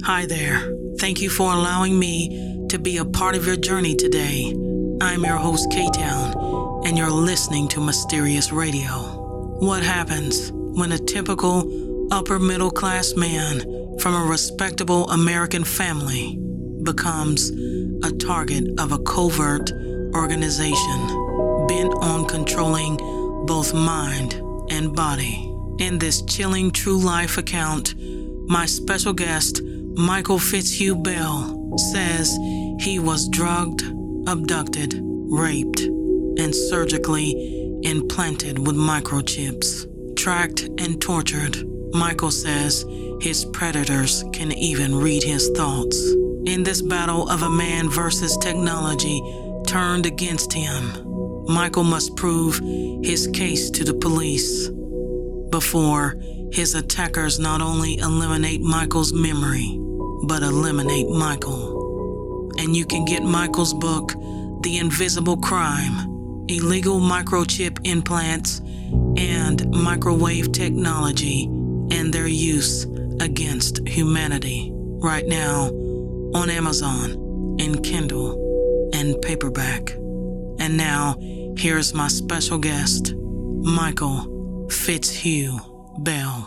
Hi there. Thank you for allowing me to be a part of your journey today. I'm your host, K-Town, and you're listening to Mysterious Radio. What happens when a typical upper middle class man from a respectable American family becomes a target of a covert organization bent on controlling both mind and body? In this chilling true life account, my special guest, Michael Fitzhugh Bell, says he was drugged, abducted, raped, and surgically implanted with microchips. Tracked and tortured, Michael says his predators can even read his thoughts. In this battle of a man versus technology turned against him, Michael must prove his case to the police before his attackers not only eliminate Michael's memory, but eliminate Michael. And you can get Michael's book, The Invisible Crime, Illegal Microchip Implants and Microwave Technology and Their Use Against Humanity, right now on Amazon, in Kindle, and paperback. And now, here's my special guest, Michael Fitzhugh Bell.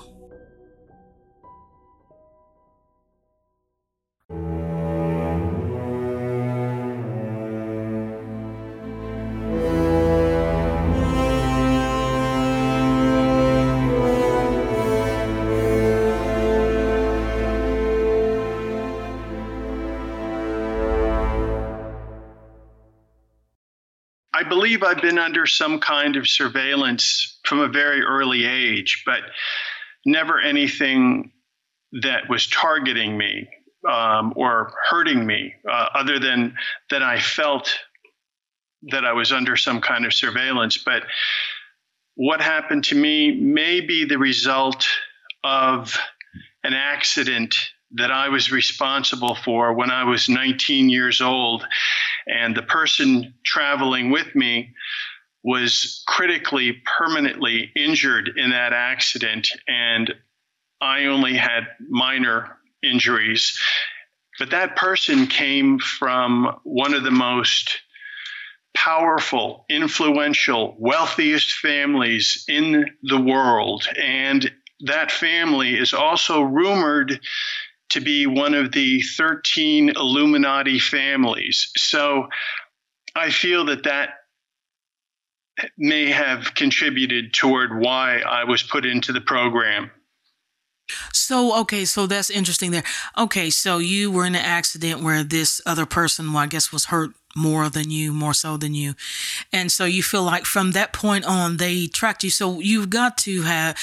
I believe I've been under some kind of surveillance from a very early age, but never anything that was targeting me or hurting me, other than that I felt that I was under some kind of surveillance. But what happened to me may be the result of an accident that I was responsible for when I was 19 years old. And the person traveling with me was critically, permanently injured in that accident. And I only had minor injuries. But that person came from one of the most powerful, influential, wealthiest families in the world. And that family is also rumored to be one of the 13 Illuminati families. So I feel that may have contributed toward why I was put into the program. So that's interesting there. Okay, so you were in an accident where this other person, well, I guess, was hurt more so than you. And so you feel like from that point on, they tracked you. So you've got to have,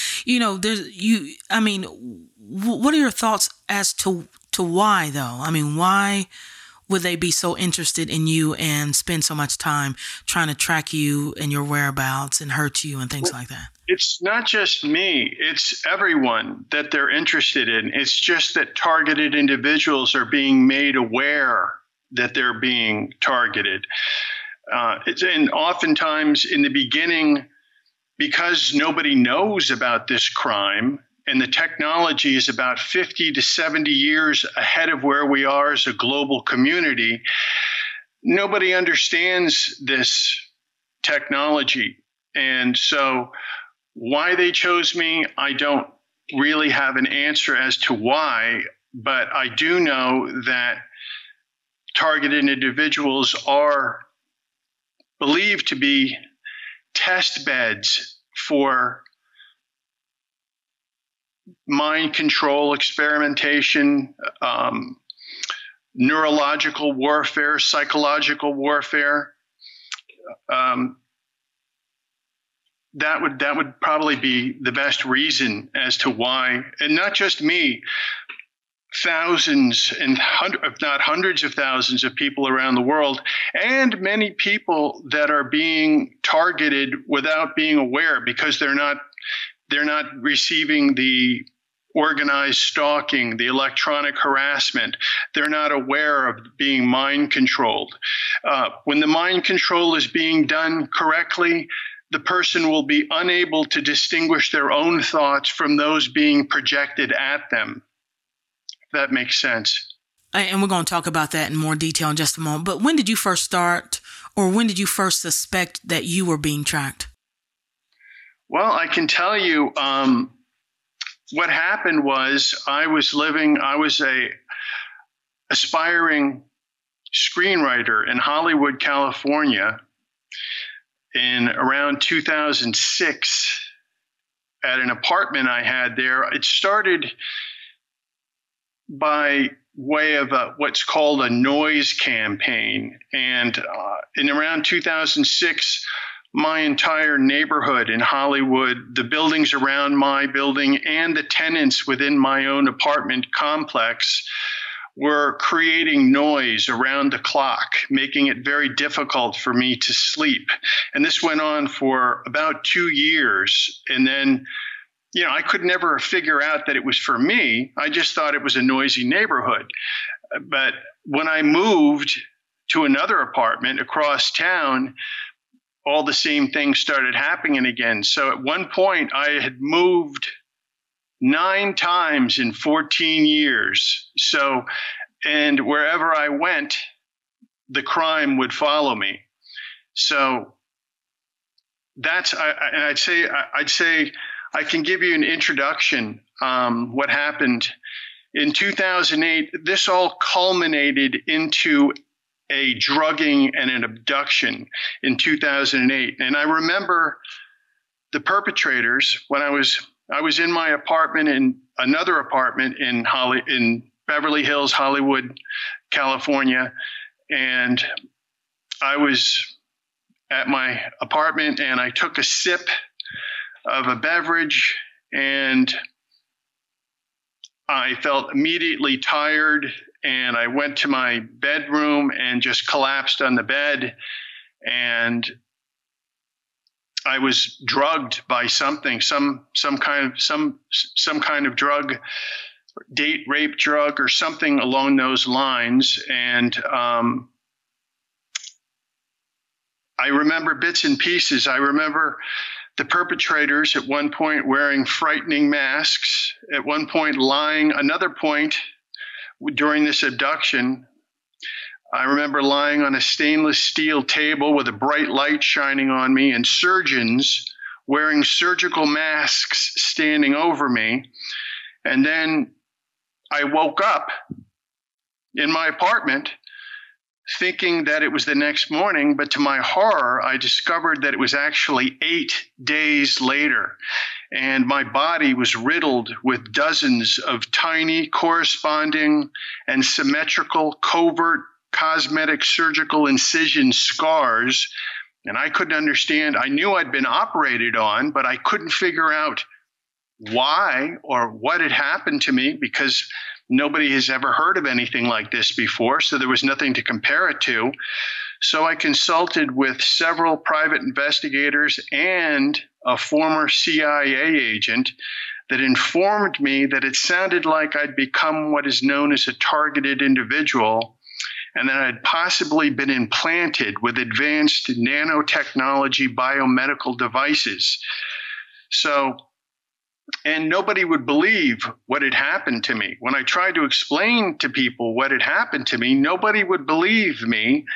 what are your thoughts as to why, though? I mean, why would they be so interested in you and spend so much time trying to track you and your whereabouts and hurt you and things like that? It's not just me. It's everyone that they're interested in. It's just that targeted individuals are being made aware that they're being targeted. And oftentimes in the beginning, because nobody knows about this crime, and the technology is about 50 to 70 years ahead of where we are as a global community, nobody understands this technology. And so why they chose me, I don't really have an answer as to why, but I do know that targeted individuals are believed to be test beds for mind control experimentation, neurological warfare, psychological warfare. That would probably be the best reason as to why, and not just me, thousands and if not hundreds of thousands of people around the world, and many people that are being targeted without being aware because they're not receiving the organized stalking, the electronic harassment. They're not aware of being mind controlled. When the mind control is being done correctly, the person will be unable to distinguish their own thoughts from those being projected at them. that makes sense. And we're going to talk about that in more detail in just a moment. But when did you first start, or when did you first suspect that you were being tracked? Well, I can tell you what happened was I was a aspiring screenwriter in Hollywood, California in around 2006 at an apartment I had there. It started by way of what's called a noise campaign. And in around 2006, my entire neighborhood in Hollywood, the buildings around my building and the tenants within my own apartment complex were creating noise around the clock, making it very difficult for me to sleep. And this went on for about 2 years. And then, I could never figure out that it was for me. I just thought it was a noisy neighborhood. But when I moved to another apartment across town, all the same things started happening again. So at one point, I had moved 9 times in 14 years. So, and wherever I went, the crime would follow me. So that's, I'd say I can give you an introduction. What happened in 2008, this all culminated into a drugging and an abduction in 2008. And I remember the perpetrators when I was in my apartment, in another apartment in Beverly Hills, Hollywood, California. And I was at my apartment and I took a sip of a beverage and I felt immediately tired, and I went to my bedroom and just collapsed on the bed, and I was drugged by something, some kind of drug, date rape drug or something along those lines. And I remember bits and pieces. I remember the perpetrators at one point wearing frightening masks, at one point lying, another point during this abduction, I remember lying on a stainless steel table with a bright light shining on me and surgeons wearing surgical masks standing over me. And then I woke up in my apartment thinking that it was the next morning, but to my horror, I discovered that it was actually 8 days later. And my body was riddled with dozens of tiny, corresponding, and symmetrical, covert, cosmetic surgical incision scars. And I couldn't understand. I knew I'd been operated on, but I couldn't figure out why or what had happened to me, because nobody has ever heard of anything like this before, so there was nothing to compare it to. So I consulted with several private investigators and a former CIA agent that informed me that it sounded like I'd become what is known as a targeted individual, and that I'd possibly been implanted with advanced nanotechnology biomedical devices. And nobody would believe what had happened to me. When I tried to explain to people what had happened to me, nobody would believe me.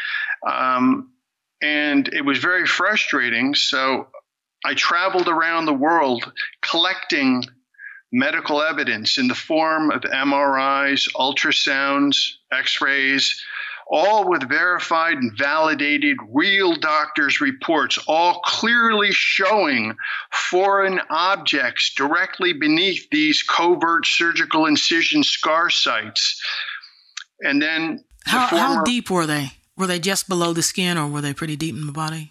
And it was very frustrating. So I traveled around the world collecting medical evidence in the form of MRIs, ultrasounds, X-rays, all with verified and validated real doctors' reports, all clearly showing foreign objects directly beneath these covert surgical incision scar sites. And then how deep were they? Were they just below the skin, or were they pretty deep in the body?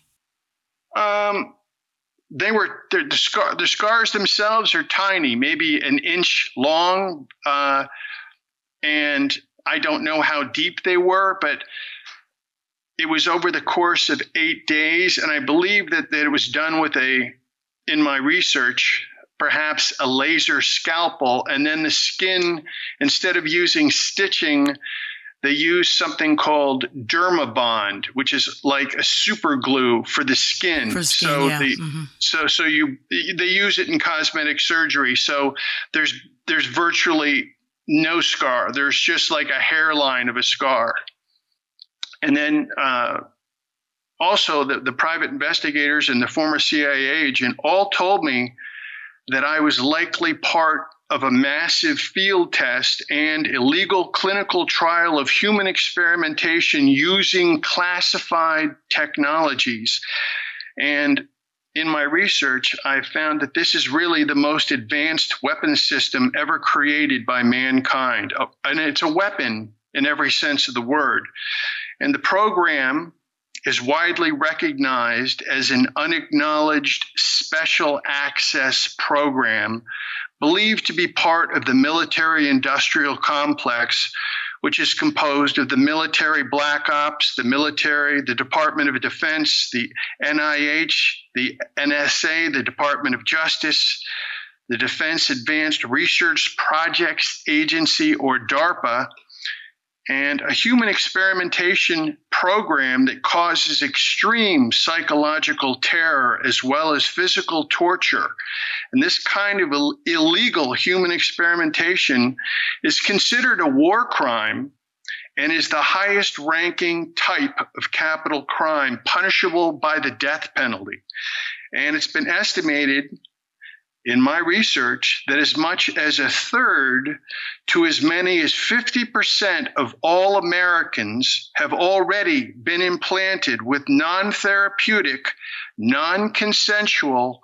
The scars themselves are tiny, maybe an inch long, and I don't know how deep they were, but it was over the course of 8 days. And I believe that it was done with in my research, perhaps a laser scalpel. And then the skin, instead of using stitching, they used something called Dermabond, which is like a super glue for the skin. So they use it in cosmetic surgery. So there's virtually no scar. There's just like a hairline of a scar. And then also the private investigators and the former CIA agent all told me that I was likely part of a massive field test and illegal clinical trial of human experimentation using classified technologies. And in my research, I found that this is really the most advanced weapons system ever created by mankind. And it's a weapon in every sense of the word. And the program is widely recognized as an unacknowledged special access program, believed to be part of the military-industrial complex, which is composed of the military black ops, the military, the Department of Defense, the NIH, the NSA, the Department of Justice, the Defense Advanced Research Projects Agency, or DARPA, and a human experimentation program that causes extreme psychological terror as well as physical torture. And this kind of illegal human experimentation is considered a war crime and is the highest ranking type of capital crime punishable by the death penalty. And it's been estimated in my research that as much as a third to as many as 50% of all Americans have already been implanted with non-therapeutic, non-consensual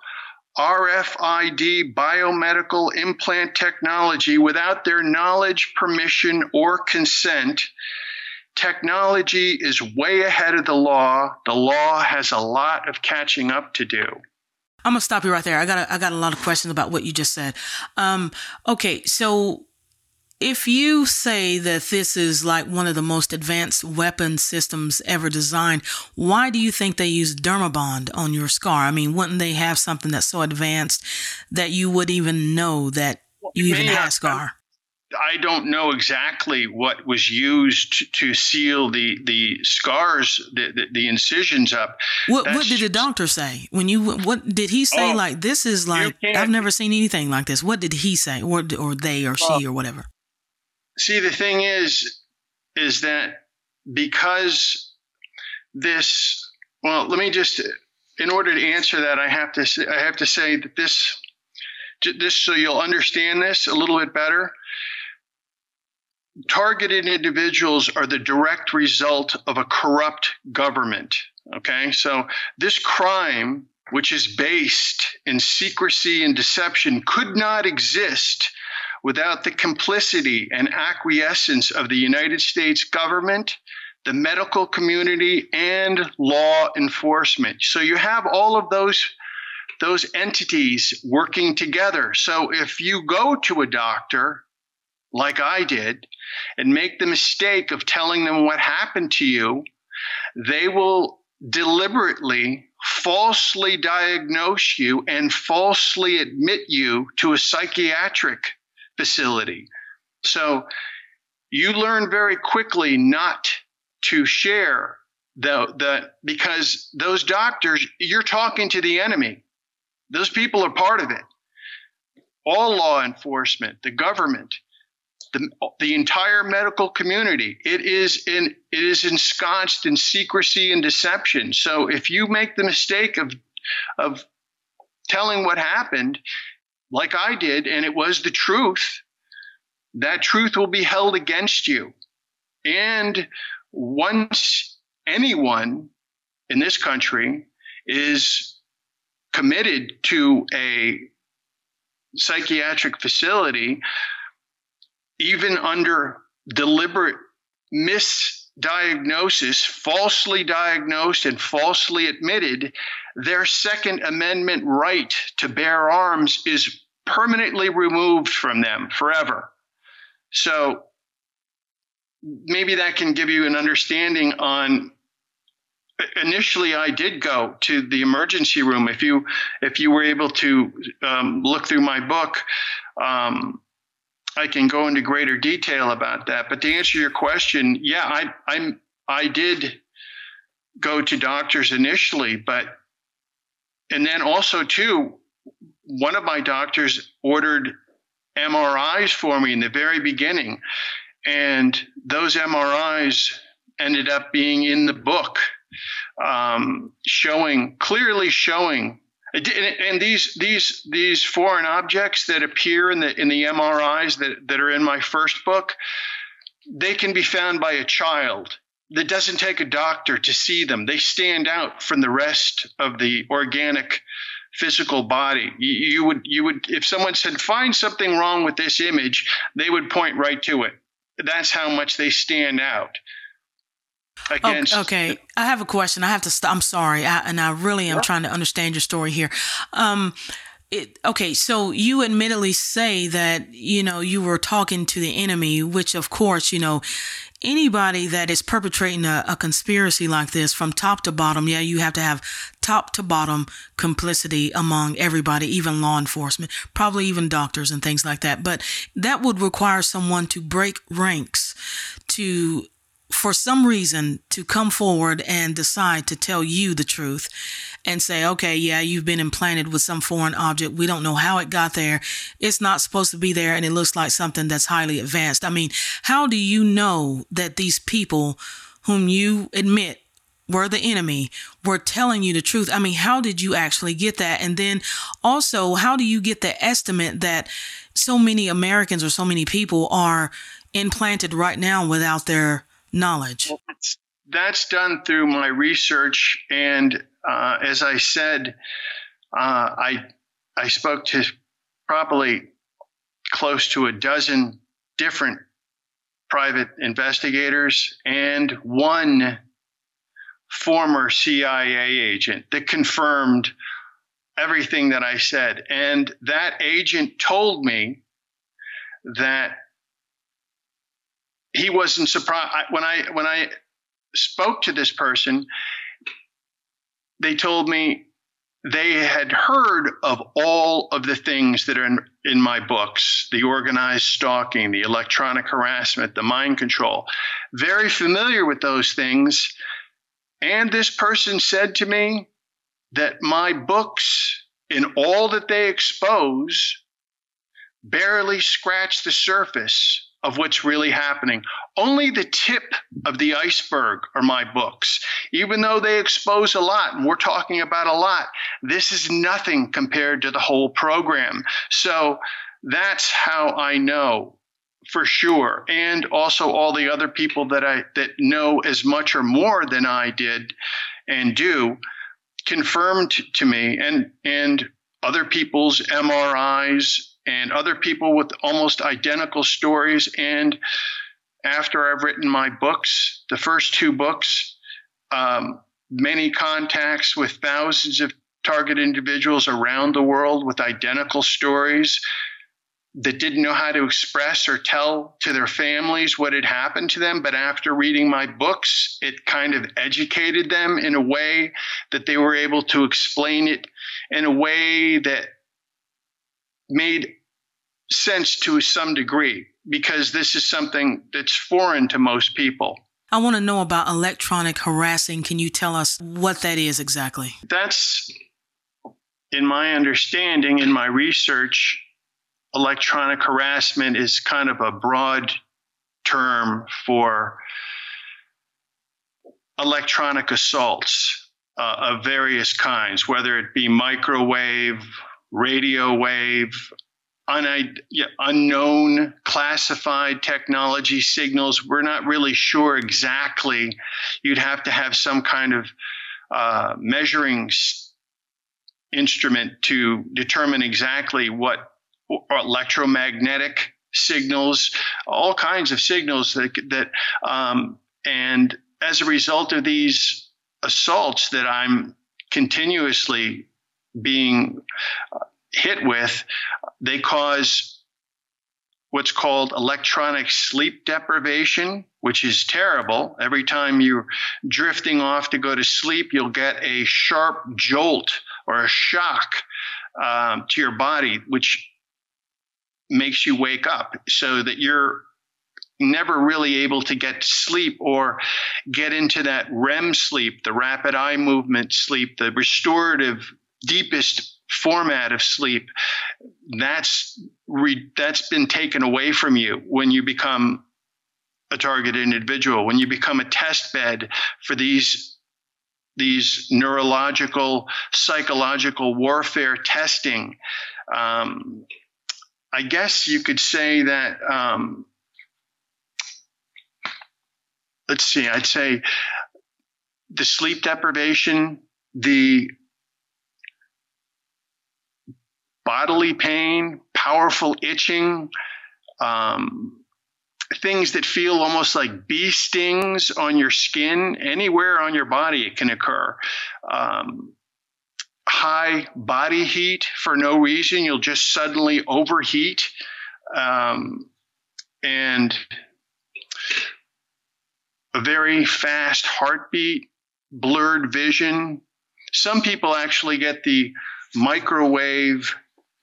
RFID biomedical implant technology without their knowledge, permission, or consent. Technology is way ahead of the law. The law has a lot of catching up to do. I'm gonna stop you right there. I got a lot of questions about what you just said. Okay, so if you say that this is like one of the most advanced weapon systems ever designed, why do you think they use Dermabond on your scar? I mean, wouldn't they have something that's so advanced that you would even know that you even had a scar? I don't know exactly what was used to seal the scars, the incisions up. What did the doctor say when you? What did he say? Like, this is like, I've never seen anything like this. What did he say, or they, or she, or whatever? See, the thing is that because this. Well, let me just. In order to answer that, I have to say that this, so you'll understand this a little bit better. Targeted individuals are the direct result of a corrupt government. Okay, so this crime, which is based in secrecy and deception, could not exist without the complicity and acquiescence of the United States government, the medical community, and law enforcement. So you have all of those entities working together. So if you go to a doctor, like I did, and make the mistake of telling them what happened to you, they will deliberately falsely diagnose you and falsely admit you to a psychiatric facility. So you learn very quickly not to share because those doctors, you're talking to the enemy. Those people are part of it. All law enforcement, the government, the entire medical community, it is ensconced in secrecy and deception. So if you make the mistake of telling what happened, like I did, and it was the truth, that truth will be held against you. And once anyone in this country is committed to a psychiatric facility, even under deliberate misdiagnosis, falsely diagnosed and falsely admitted, their Second Amendment right to bear arms is permanently removed from them forever. So maybe that can give you an understanding on. Initially, I did go to the emergency room. If you were able to look through my book, I can go into greater detail about that. But to answer your question, yeah, I did go to doctors initially, and then also too, one of my doctors ordered MRIs for me in the very beginning. And those MRIs ended up being in the book, clearly showing. And these foreign objects that appear in the MRIs that are in my first book, they can be found by a child. That doesn't take a doctor to see them. They stand out from the rest of the organic physical body. You would, if someone said, find something wrong with this image, they would point right to it. That's how much they stand out. Okay. I have a question. I have to stop. I'm sorry. I really am trying to understand your story here. Okay. So you admittedly say that, you were talking to the enemy, which of course, anybody that is perpetrating a conspiracy like this from top to bottom, you have to have top to bottom complicity among everybody, even law enforcement, probably even doctors and things like that. But that would require someone to break ranks for some reason to come forward and decide to tell you the truth and say, okay, you've been implanted with some foreign object. We don't know how it got there. It's not supposed to be there. And it looks like something that's highly advanced. I mean, how do you know that these people whom you admit were the enemy were telling you the truth? I mean, how did you actually get that? And then also, how do you get the estimate that so many Americans or so many people are implanted right now without their knowledge? Well, that's done through my research. And as I said, I spoke to probably close to a dozen different private investigators and one former CIA agent that confirmed everything that I said. And that agent told me that he wasn't surprised. When I spoke to this person, they told me they had heard of all of the things that are in my books, the organized stalking, the electronic harassment, the mind control, very familiar with those things. And this person said to me that my books, in all that they expose, barely scratch the surface of what's really happening. Only the tip of the iceberg are my books. Even though they expose a lot, and we're talking about a lot, this is nothing compared to the whole program. So that's how I know for sure. And also all the other people that know as much or more than I did and do confirmed to me, and other people's MRIs and other people with almost identical stories. And after I've written my books, the first two books, many contacts with thousands of target individuals around the world with identical stories that didn't know how to express or tell to their families what had happened to them. But after reading my books, it kind of educated them in a way that they were able to explain it in a way that made sense to some degree, because this is something that's foreign to most people. I want to know about electronic harassing. Can you tell us what that is exactly? That's, in my understanding, in my research, electronic harassment is kind of a broad term for electronic assaults of various kinds, whether it be microwave, radio wave, unknown classified technology signals. We're not really sure exactly. You'd have to have some kind of measuring instrument to determine exactly what electromagnetic signals, all kinds of signals that and as a result of these assaults that I'm continuously being hit with, they cause what's called electronic sleep deprivation, which is terrible. Every time you're drifting off to go to sleep, you'll get a sharp jolt or a shock to your body, which makes you wake up, so that you're never really able to get to sleep or get into that REM sleep, the rapid eye movement sleep, the restorative, deepest format of sleep. that's been taken away from you when you become a targeted individual, when you become a test bed for these neurological, psychological warfare testing. I guess you could say that, let's see, I'd say the sleep deprivation, the bodily pain, powerful itching, things that feel almost like bee stings on your skin, anywhere on your body it can occur. High body heat for no reason, you'll just suddenly overheat, and a very fast heartbeat, blurred vision. Some people actually get the microwave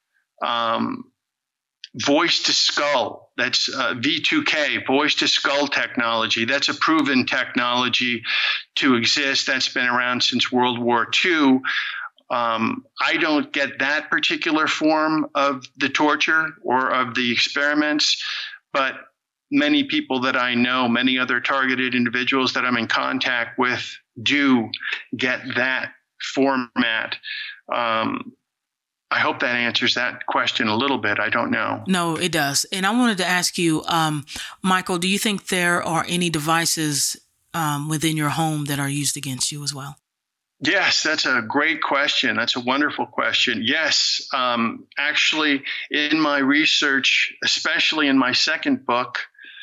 voice to skull. That's V2K, voice to skull technology. That's a proven technology to exist. That's been around since World War II. I don't get that particular form of the torture or of the experiments, but many people that I know, many other targeted individuals that I'm in contact with do get that format. I hope that answers that question a little bit. I don't know. No, it does. And I wanted to ask you, Michael, do you think there are any devices within your home that are used against you as well? Yes, that's a great question. That's a wonderful question. Yes, actually, in my research, especially in my second book,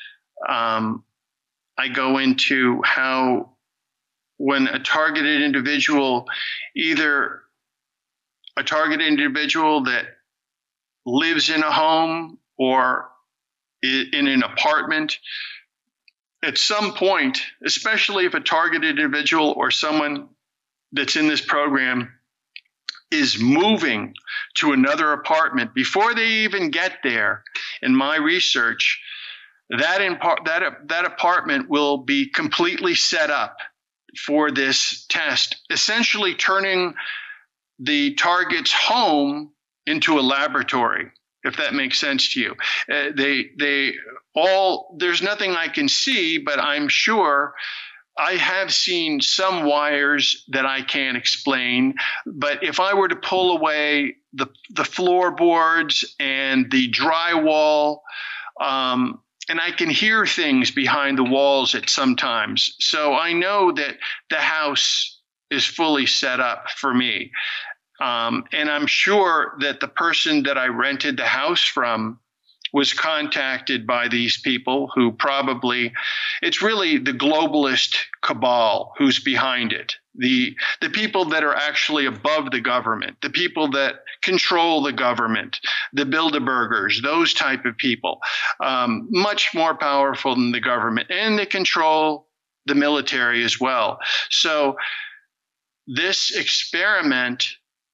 I go into how when a targeted individual, either a targeted individual that lives in a home or in an apartment, at some point, especially if a targeted individual or someone that's in this program is moving to another apartment, before they even get there, in my research, that apartment will be completely set up for this test, essentially turning the target's home into a laboratory, if that makes sense to you. There's nothing I can see, but I'm sure I have seen some wires that I can't explain. But if I were to pull away the floorboards and the drywall, and I can hear things behind the walls at sometimes. So I know that the house is fully set up for me. And I'm sure that the person that I rented the house from was contacted by these people who probably, it's really the globalist cabal who's behind it. The people that are actually above the government, the people that control the government, the Bilderbergers, those type of people, much more powerful than the government, and they control the military as well. So this experiment,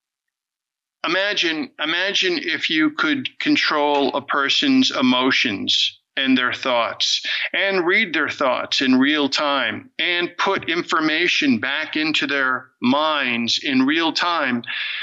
Imagine if you could control a person's emotions and their thoughts and read their thoughts in real time and put information back into their minds in real time.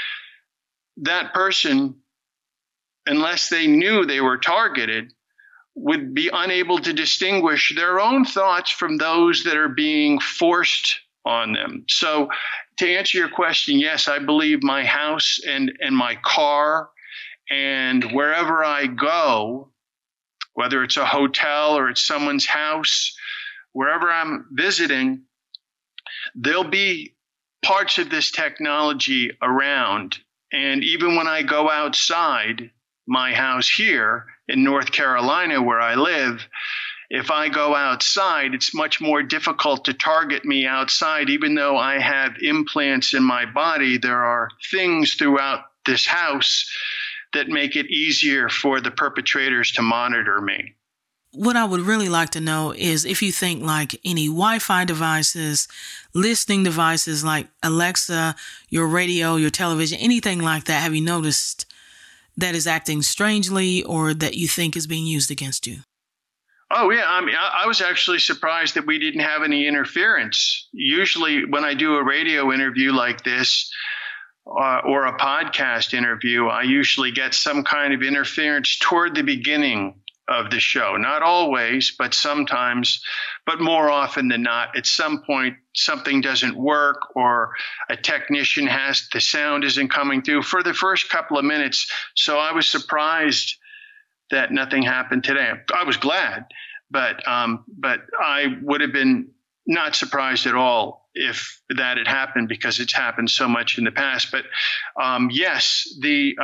That person, unless they knew they were targeted, would be unable to distinguish their own thoughts from those that are being forced on them. So to answer your question, yes, I believe my house and my car and wherever I go, whether it's a hotel or it's someone's house, wherever I'm visiting, there'll be parts of this technology around. And even when I go outside my house here in North Carolina, where I live, if I go outside, it's much more difficult to target me outside. Even though I have implants in my body, there are things throughout this house that make it easier for the perpetrators to monitor me. What I would really like to know is if you think like any Wi-Fi devices, listening devices like Alexa, your radio, your television, anything like that, have you noticed that is acting strangely or that you think is being used against you? Oh, yeah. I mean, I was actually surprised that we didn't have any interference. Usually when I do a radio interview like this, or a podcast interview, I usually get some kind of interference toward the beginning of the show. Not always, but sometimes, but more often than not, at some point, something doesn't work or a technician the sound isn't coming through for the first couple of minutes. So I was surprised that nothing happened today. I was glad, but I would have been not surprised at all if that had happened, because it's happened so much in the past. But yes, the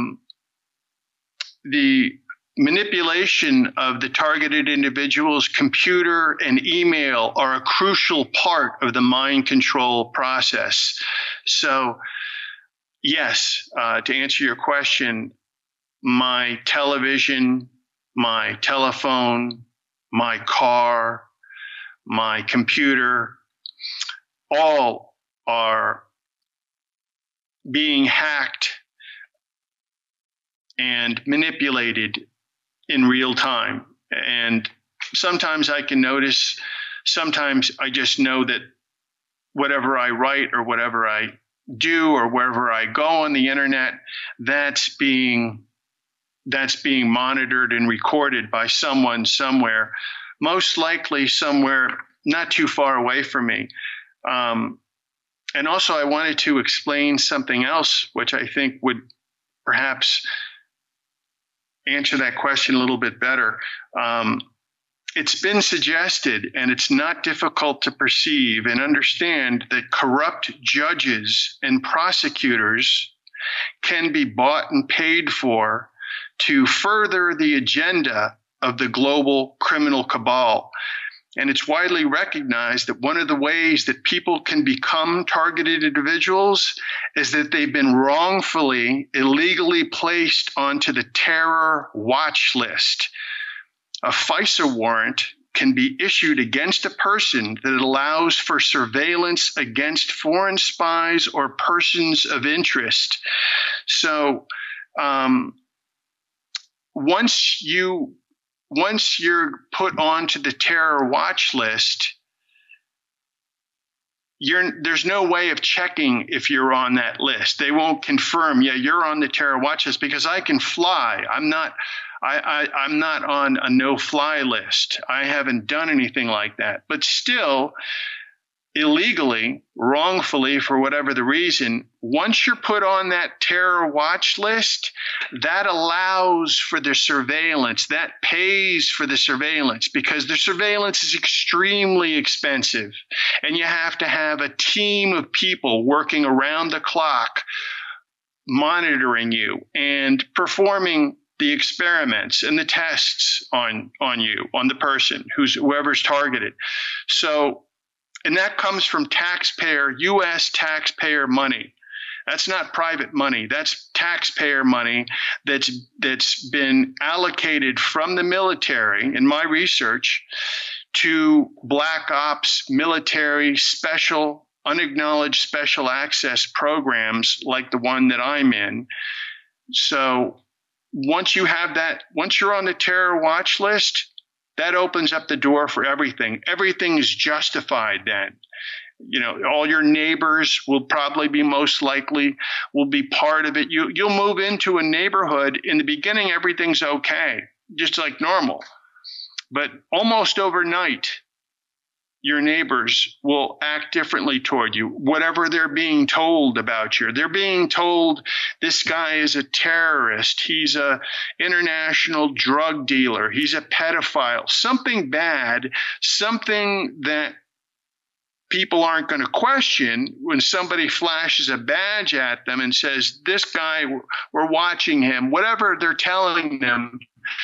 manipulation of the targeted individual's computer and email are a crucial part of the mind control process. So yes, to answer your question, my television, my telephone, my car, my computer, all are being hacked and manipulated in real time. And sometimes I can notice, sometimes I just know that whatever I write or whatever I do or wherever I go on the internet, that's being monitored and recorded by someone somewhere, most likely somewhere not too far away from me. And also I wanted to explain something else, which I think would perhaps answer that question a little bit better. It's been suggested, and it's not difficult to perceive and understand, that corrupt judges and prosecutors can be bought and paid for to further the agenda of the global criminal cabal. And it's widely recognized that one of the ways that people can become targeted individuals is that they've been wrongfully, illegally placed onto the terror watch list. A FISA warrant can be issued against a person that allows for surveillance against foreign spies or persons of interest. So once you're put onto the terror watch list, there's no way of checking if you're on that list. They won't confirm, yeah, you're on the terror watch list, because I can fly. I'm not on a no-fly list. I haven't done anything like that. But still, illegally, wrongfully, for whatever the reason, once you're put on that terror watch list, that allows for the surveillance, that pays for the surveillance, because the surveillance is extremely expensive. And you have to have a team of people working around the clock, monitoring you and performing the experiments and the tests on you, on the person, whoever's targeted. So, and that comes from U.S. taxpayer money. That's not private money. That's taxpayer money that's been allocated from the military, in my research, to black ops, military, special, unacknowledged special access programs like the one that I'm in. So once you have that, once you're on the terror watch list, that opens up the door for everything. Everything is justified then. You know, all your neighbors will probably be most likely will be part of it. You'll move into a neighborhood. In the beginning, everything's okay, just like normal. But almost overnight, your neighbors will act differently toward you, whatever they're being told about you. They're being told this guy is a terrorist. He's an international drug dealer. He's a pedophile. Something bad, something that people aren't going to question when somebody flashes a badge at them and says, this guy, we're watching him, whatever they're telling them.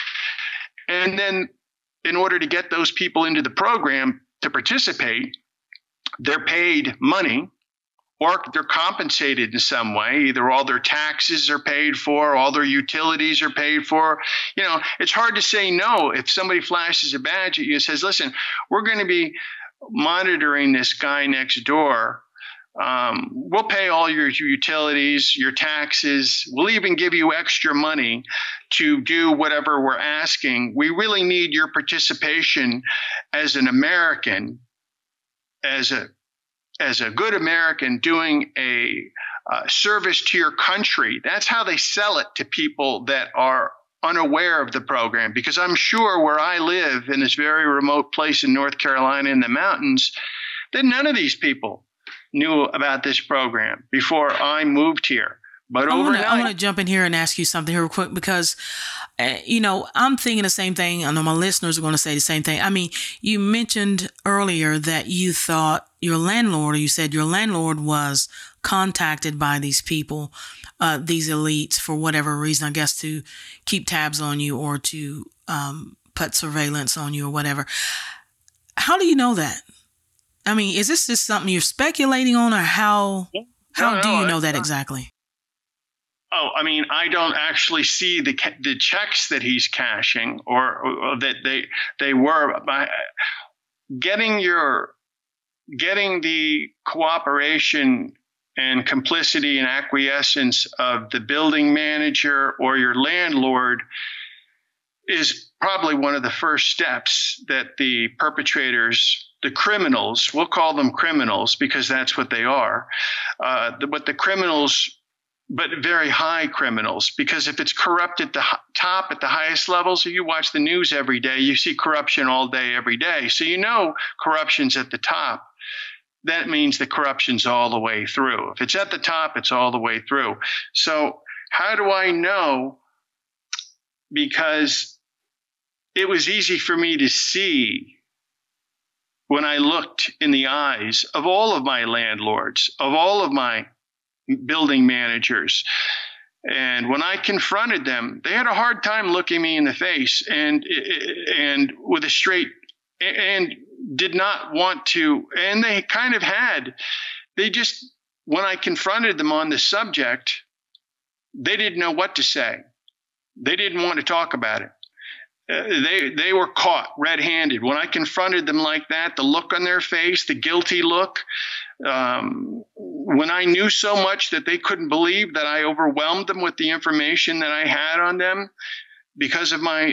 And then in order to get those people into the program to participate, they're paid money or they're compensated in some way. Either all their taxes are paid for, all their utilities are paid for. You know, it's hard to say no if somebody flashes a badge at you and says, listen, we're going to be monitoring this guy next door. We'll pay all your utilities, your taxes. We'll even give you extra money to do whatever we're asking. We really need your participation as an American, as a good American doing a service to your country. That's how they sell it to people that are unaware of the program, because I'm sure where I live in this very remote place in North Carolina in the mountains, that none of these people knew about this program before I moved here. But I want to jump in here and ask you something here real quick, because, I'm thinking the same thing. I know my listeners are going to say the same thing. I mean, you mentioned earlier that you thought your landlord, or you said your landlord was contacted by these people, these elites, for whatever reason, I guess to keep tabs on you or to put surveillance on you or whatever. How do you know that? I mean, is this just something you're speculating on, or how do you know that exactly? Oh, I mean, I don't actually see the checks that he's cashing or that they were by getting the cooperation and complicity and acquiescence of the building manager or your landlord is probably one of the first steps that the perpetrators, the criminals, we'll call them criminals because that's what they are, but very high criminals, because if it's corrupt at the top, at the highest levels, if you watch the news every day, you see corruption all day, every day. So corruption's at the top. That means the corruption's all the way through. If it's at the top, it's all the way through. So how do I know? Because it was easy for me to see when I looked in the eyes of all of my landlords, of all of my building managers. And when I confronted them, they had a hard time looking me in the face and with a straight, and did not want to. And they kind of had, when I confronted them on the subject, they didn't know what to say. They didn't want to talk about it. They were caught red-handed. When I confronted them like that, the look on their face, the guilty look, when I knew so much that they couldn't believe that I overwhelmed them with the information that I had on them because of my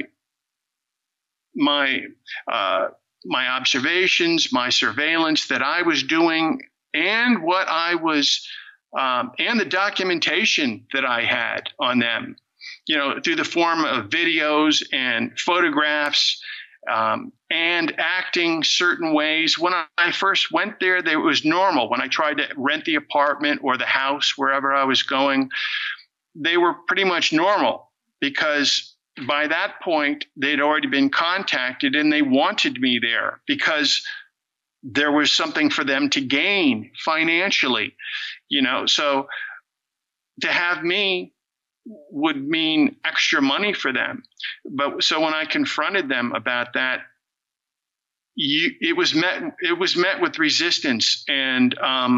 observations, my surveillance that I was doing, and what I was, and the documentation that I had on them, through the form of videos and photographs, and acting certain ways. When I first went there, it was normal. When I tried to rent the apartment or the house, wherever I was going, they were pretty much normal, because by that point, they'd already been contacted and they wanted me there because there was something for them to gain financially, so to have me would mean extra money for them. But so when I confronted them about that, it was met with resistance. And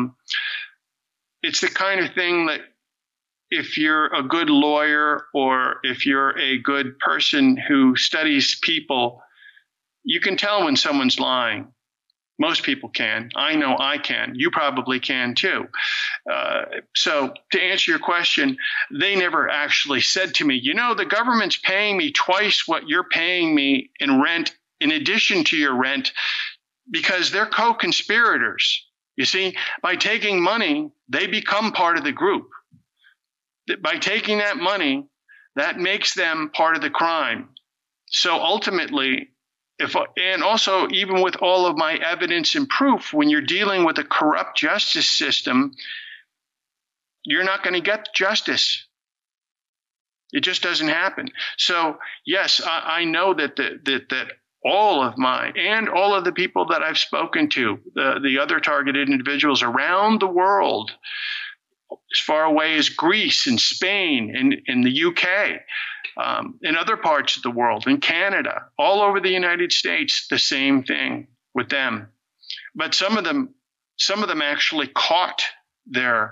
it's the kind of thing that if you're a good lawyer or if you're a good person who studies people, you can tell when someone's lying. Most people can. I know I can. You probably can too. So to answer your question, they never actually said to me, the government's paying me twice what you're paying me in rent, in addition to your rent, because they're co-conspirators. You see, by taking money, they become part of the group. By taking that money, that makes them part of the crime. So ultimately, and also even with all of my evidence and proof, when you're dealing with a corrupt justice system, you're not going to get justice. It just doesn't happen. So yes, I know that all of the people that I've spoken to, the other targeted individuals around the world, as far away as Greece and Spain and in the UK, in other parts of the world, in Canada, all over the United States, the same thing with them. But some of them actually caught their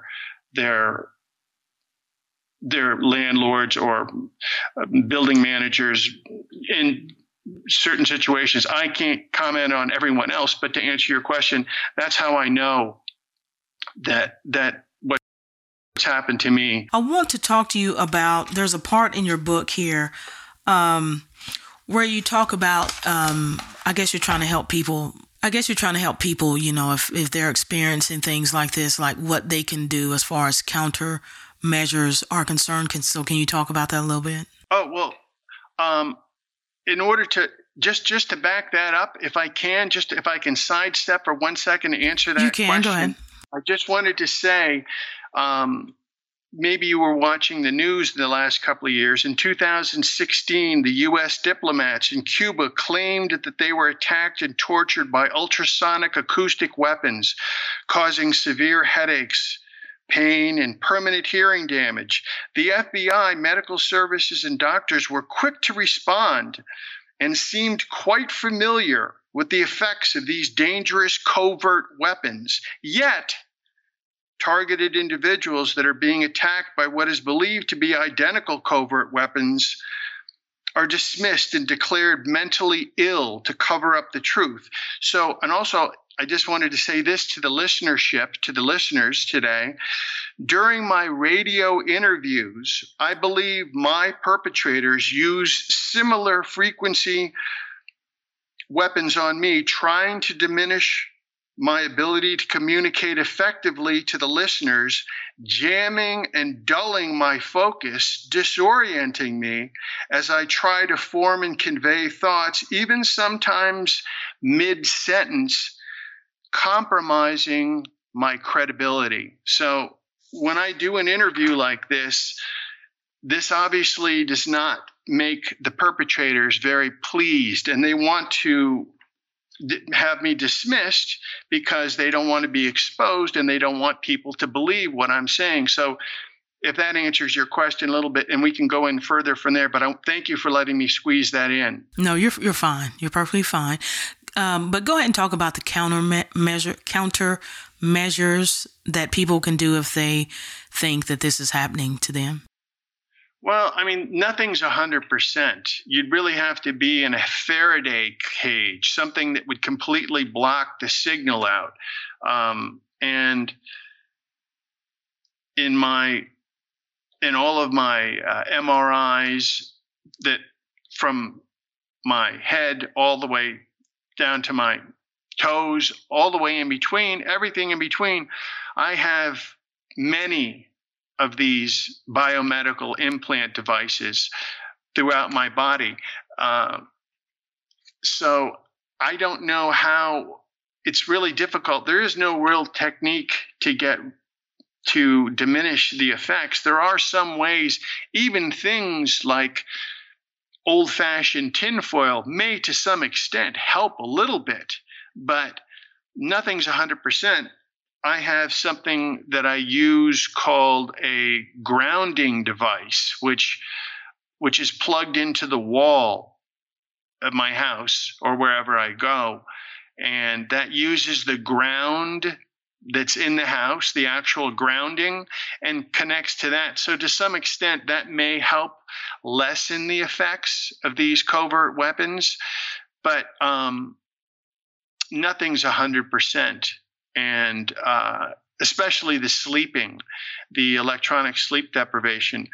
landlords or building managers in certain situations. I can't comment on everyone else, but to answer your question, that's how I know that what's happened to me. I want to talk to you about, there's a part in your book here where you talk about, I guess you're trying to help people I guess you're trying to help people, if they're experiencing things like this, like what they can do as far as counter measures are concerned. So can you talk about that a little bit? Oh, well, in order to just to back that up, if I can sidestep for 1 second to answer that question. You can, go ahead. I just wanted to say, maybe you were watching the news in the last couple of years. In 2016, the U.S. diplomats in Cuba claimed that they were attacked and tortured by ultrasonic acoustic weapons, causing severe headaches, pain, and permanent hearing damage. The FBI, medical services, and doctors were quick to respond and seemed quite familiar with the effects of these dangerous covert weapons. Yet, targeted individuals that are being attacked by what is believed to be identical covert weapons are dismissed and declared mentally ill to cover up the truth. So, and also, I just wanted to say this to the listenership, to the listeners today. During my radio interviews, I believe my perpetrators use similar frequency weapons on me, trying to diminish my ability to communicate effectively to the listeners, jamming and dulling my focus, disorienting me as I try to form and convey thoughts, even sometimes mid-sentence, compromising my credibility. So when I do an interview like this obviously does not make the perpetrators very pleased, and they want to have me dismissed because they don't want to be exposed and they don't want people to believe what I'm saying. So if that answers your question a little bit, and we can go in further from there, but thank you for letting me squeeze that in. No, you're fine. You're perfectly fine. But go ahead and talk about the counter measures that people can do if they think that this is happening to them. Well, I mean, nothing's 100%. You'd really have to be in a Faraday cage, something that would completely block the signal out. And in all of my MRIs, that from my head all the way down to my toes, all the way in between, everything in between, I have many of these biomedical implant devices throughout my body. So I don't know how. It's really difficult. There is no real technique to diminish the effects. There are some ways, even things like old-fashioned tinfoil may to some extent help a little bit, but nothing's 100%. I have something that I use called a grounding device, which is plugged into the wall of my house or wherever I go. And that uses the ground that's in the house, the actual grounding, and connects to that. So to some extent, that may help lessen the effects of these covert weapons, but nothing's 100%. And especially the sleeping, the electronic sleep deprivation.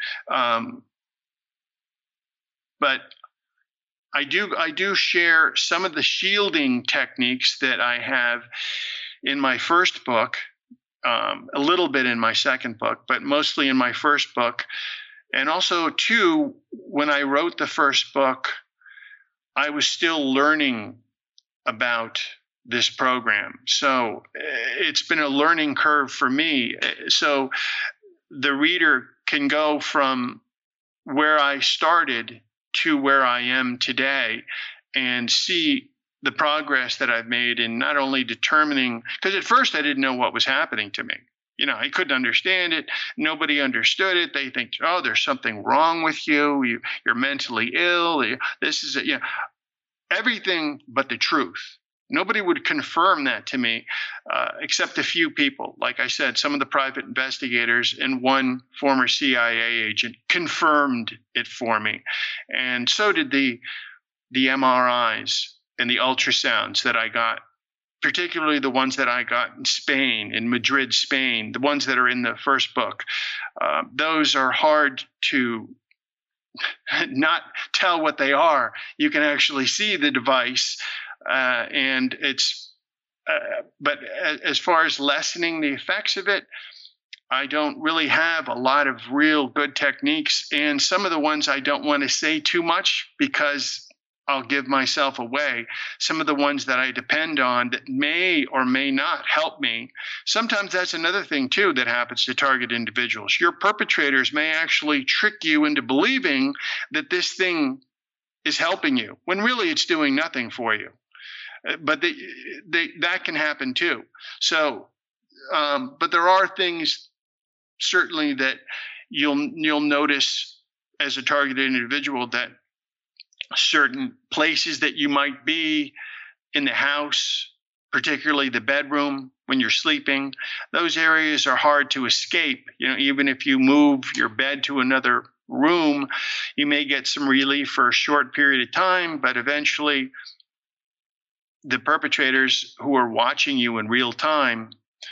But I do share some of the shielding techniques that I have in my first book, a little bit in my second book, but mostly in my first book. And also, too, when I wrote the first book, I was still learning about this program. So it's been a learning curve for me. So the reader can go from where I started to where I am today and see the progress that I've made in not only determining, because at first I didn't know what was happening to me. I couldn't understand it. Nobody understood it. They think, oh, there's something wrong with you. You're mentally ill. This is it. Everything but the truth. Nobody would confirm that to me, except a few people. Like I said, some of the private investigators and one former CIA agent confirmed it for me. And so did the MRIs and the ultrasounds that I got, particularly the ones that I got in Spain, in Madrid, Spain, the ones that are in the first book. Those are hard to not tell what they are. You can actually see the device. And it's but as far as lessening the effects of it, I don't really have a lot of real good techniques. And some of the ones I don't want to say too much because I'll give myself away. Some of the ones that I depend on that may or may not help me. Sometimes that's another thing too that happens to target individuals. Your perpetrators may actually trick you into believing that this thing is helping you when really it's doing nothing for you. But that can happen too. So, but there are things certainly that you'll notice as a targeted individual, that certain places that you might be in the house, particularly the bedroom when you're sleeping, those areas are hard to escape. Even if you move your bed to another room, you may get some relief for a short period of time, but eventually the perpetrators who are watching you in real time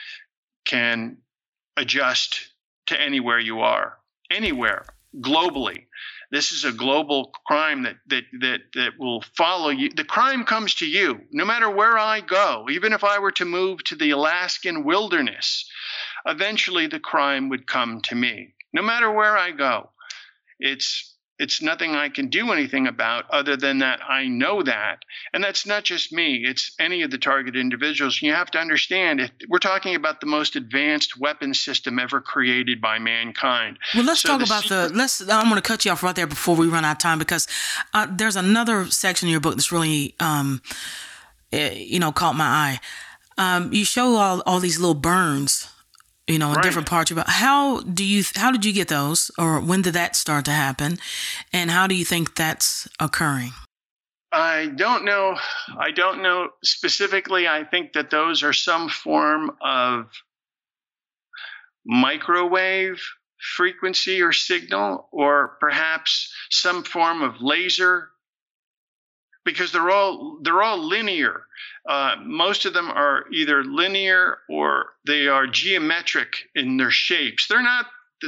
can adjust to anywhere you are, anywhere, globally. This is a global crime that will follow you. The crime comes to you no matter where I go. Even if I were to move to the Alaskan wilderness, eventually the crime would come to me. No matter where I go, it's nothing I can do anything about other than that I know that. And that's not just me. It's any of the targeted individuals. You have to understand, we're talking about the most advanced weapon system ever created by mankind. Well, let's talk about I'm going to cut you off right there before we run out of time, because there's another section in your book that's really, caught my eye. You show all these little burns, in right. different parts about how did you get those, or when did that start to happen, and how do you think that's occurring? I don't know specifically. I think that those are some form of microwave frequency or signal, or perhaps some form of laser, because they're all linear. Most of them are either linear or they are geometric in their shapes. They're not.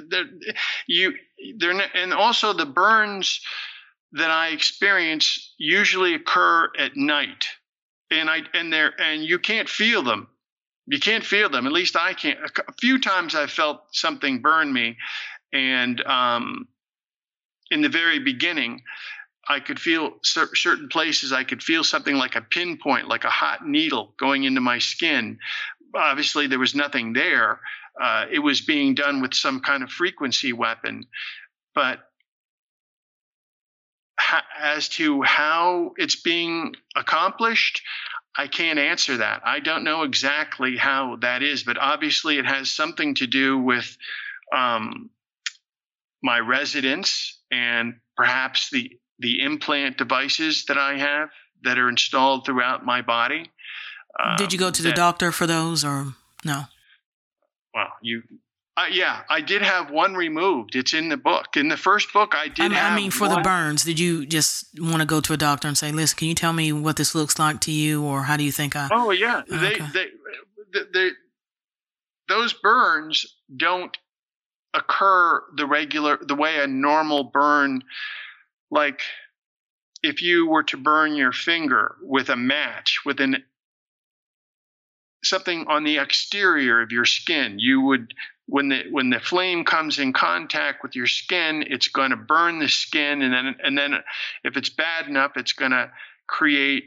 And also the burns that I experience usually occur at night, and you can't feel them. You can't feel them. At least I can't. A few times I felt something burn me, and in the very beginning, I could feel certain places. I could feel something like a pinpoint, like a hot needle going into my skin. Obviously, there was nothing there. It was being done with some kind of frequency weapon. But as to how it's being accomplished, I can't answer that. I don't know exactly how that is, but obviously it has something to do with my residence and perhaps the implant devices that I have that are installed throughout my body. Did you go to the doctor for those, or no? Well, I did have one removed. It's in the book. In the first book, I did have. I mean, for the burns, did you just want to go to a doctor and say, "Listen, can you tell me what this looks like to you, or how do you think I?" Oh yeah, those burns don't occur the way a normal burn. Like if you were to burn your finger with a match, with something on the exterior of your skin, you would, when the flame comes in contact with your skin, it's going to burn the skin, and then if it's bad enough, it's going to create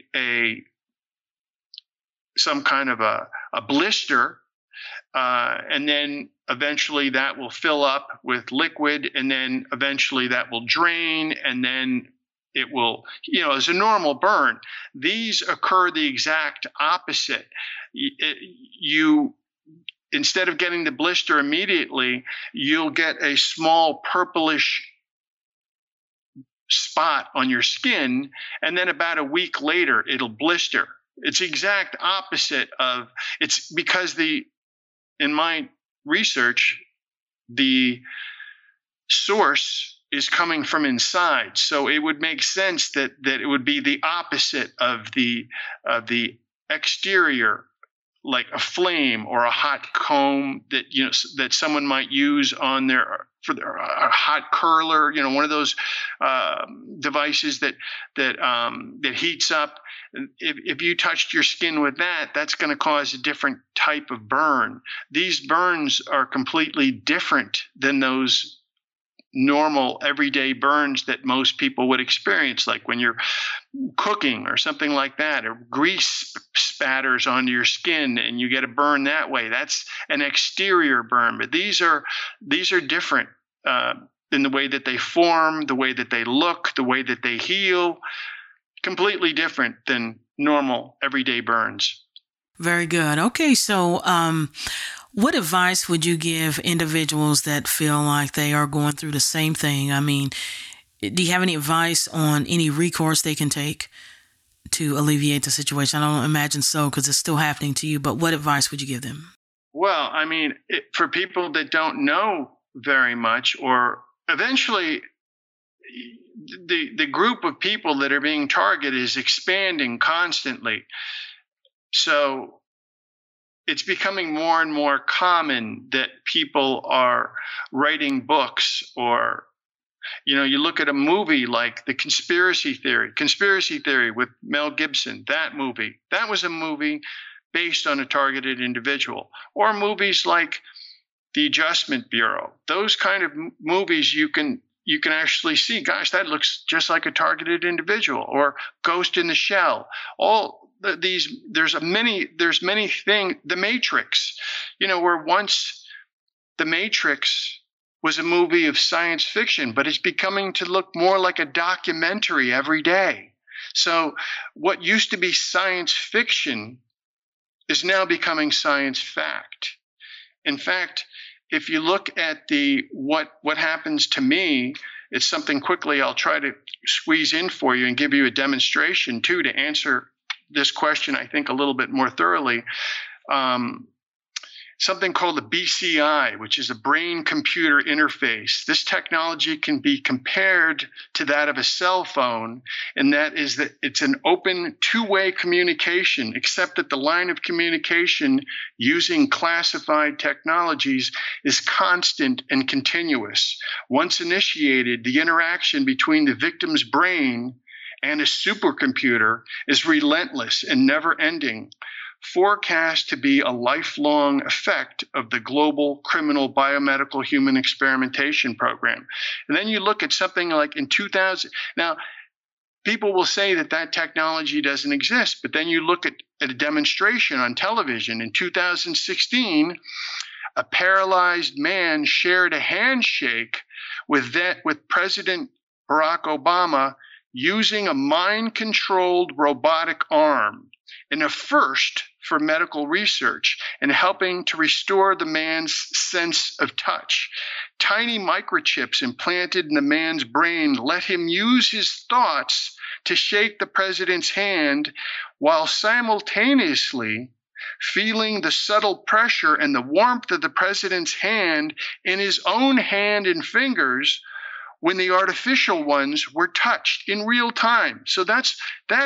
some kind of a blister, and then eventually that will fill up with liquid, and then eventually that will drain, and then it will, as a normal burn. These occur the exact opposite. Instead of getting the blister immediately, you'll get a small purplish spot on your skin, and then about a week later, it'll blister. It's the exact opposite of, it's because in my research, the source is coming from inside. So it would make sense that it would be the opposite of the exterior, like a flame or a hot comb that someone might use on their a hot curler, one of those devices that heats up. If you touched your skin with that, that's going to cause a different type of burn. These burns are completely different than those normal everyday burns that most people would experience, like when you're cooking or something like that, or grease spatters onto your skin and you get a burn that way. That's an exterior burn, but these are different in the way that they form, the way that they look, the way that they heal, completely different than normal everyday burns. Very good. Okay, so what advice would you give individuals that feel like they are going through the same thing? I mean, do you have any advice on any recourse they can take to alleviate the situation? I don't imagine so, because it's still happening to you, but what advice would you give them? Well, I mean, for people that don't know very much, or eventually the group of people that are being targeted is expanding constantly. So it's becoming more and more common that people are writing books, or, you look at a movie like The Conspiracy Theory with Mel Gibson, that movie, that was a movie based on a targeted individual. Or movies like The Adjustment Bureau, those kind of movies you can actually see, gosh, that looks just like a targeted individual. Or Ghost in the Shell, all these, there's many things. The Matrix, where once The Matrix was a movie of science fiction, but it's becoming to look more like a documentary every day. So what used to be science fiction is now becoming science fact. In fact, if you look at what happens to me, it's something quickly I'll try to squeeze in for you and give you a demonstration too to answer this question, I think, a little bit more thoroughly. Something called the BCI, which is a brain-computer interface. This technology can be compared to that of a cell phone, and that is that it's an open two-way communication, except that the line of communication using classified technologies is constant and continuous. Once initiated, the interaction between the victim's brain and a supercomputer is relentless and never-ending, forecast to be a lifelong effect of the global criminal biomedical human experimentation program. And then you look at something like in 2000. Now, people will say that technology doesn't exist, but then you look at a demonstration on television in 2016. A paralyzed man shared a handshake with President Barack Obama using a mind-controlled robotic arm, in a first for medical research and helping to restore the man's sense of touch. Tiny microchips implanted in the man's brain let him use his thoughts to shake the president's hand while simultaneously feeling the subtle pressure and the warmth of the president's hand in his own hand and fingers when the artificial ones were touched in real time. So that's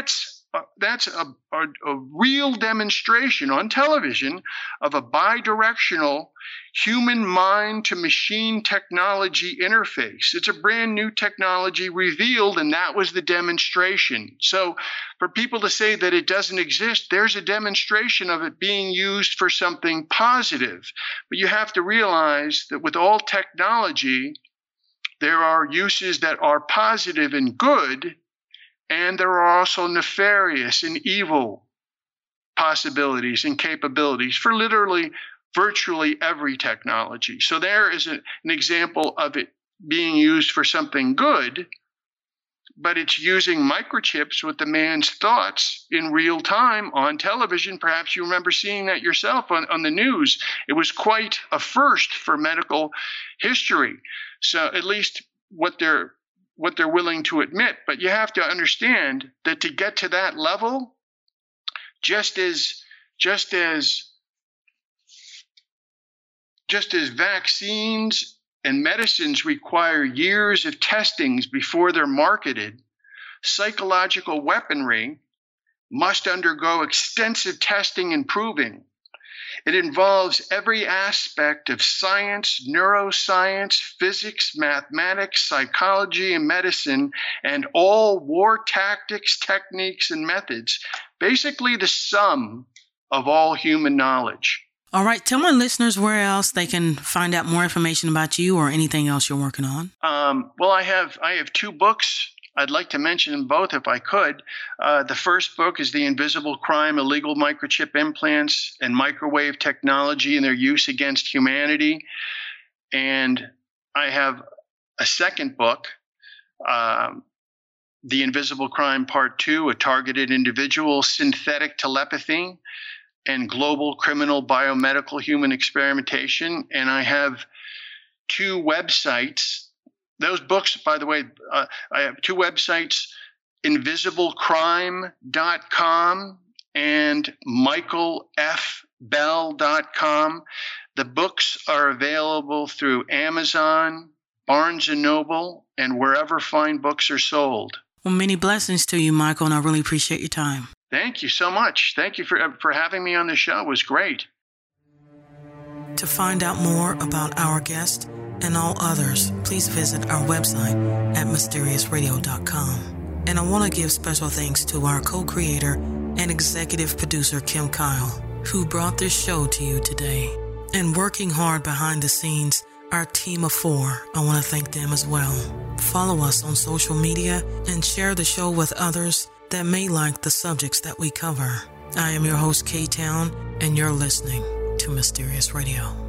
a real demonstration on television of a bidirectional human mind to machine technology interface. It's a brand new technology revealed, and that was the demonstration. So for people to say that it doesn't exist, there's a demonstration of it being used for something positive. But you have to realize that with all technology, there are uses that are positive and good, and there are also nefarious and evil possibilities and capabilities for literally virtually every technology. So there is an example of it being used for something good, but it's using microchips with the man's thoughts in real time on television. Perhaps you remember seeing that yourself on the news. It was quite a first for medical history. So at least what they're willing to admit. But you have to understand that to get to that level, just as vaccines and medicines require years of testings before they're marketed, psychological weaponry must undergo extensive testing and proving. It involves every aspect of science, neuroscience, physics, mathematics, psychology, and medicine, and all war tactics, techniques, and methods. Basically, the sum of all human knowledge. All right. Tell my listeners where else they can find out more information about you or anything else you're working on. Well, I have 2 books. I'd like to mention them both if I could. The first book is The Invisible Crime, Illegal Microchip Implants and Microwave Technology and Their Use Against Humanity. And I have a second book, The Invisible Crime Part 2, A Targeted Individual, Synthetic Telepathy, and Global Criminal Biomedical Human Experimentation. And I have 2 websites. Those books, by the way, I have 2 websites, invisiblecrime.com and michaelfbell.com. The books are available through Amazon, Barnes & Noble, and wherever fine books are sold. Well, many blessings to you, Michael, and I really appreciate your time. Thank you so much. Thank you for having me on the show. It was great. To find out more about our guest and all others, please visit our website at mysteriousradio.com. And I want to give special thanks to our co-creator and executive producer, Kim Kyle, who brought this show to you today. And working hard behind the scenes, our team of 4, I want to thank them as well. Follow us on social media and share the show with others that may like the subjects that we cover. I am your host, K-Town, and you're listening to Mysterious Radio.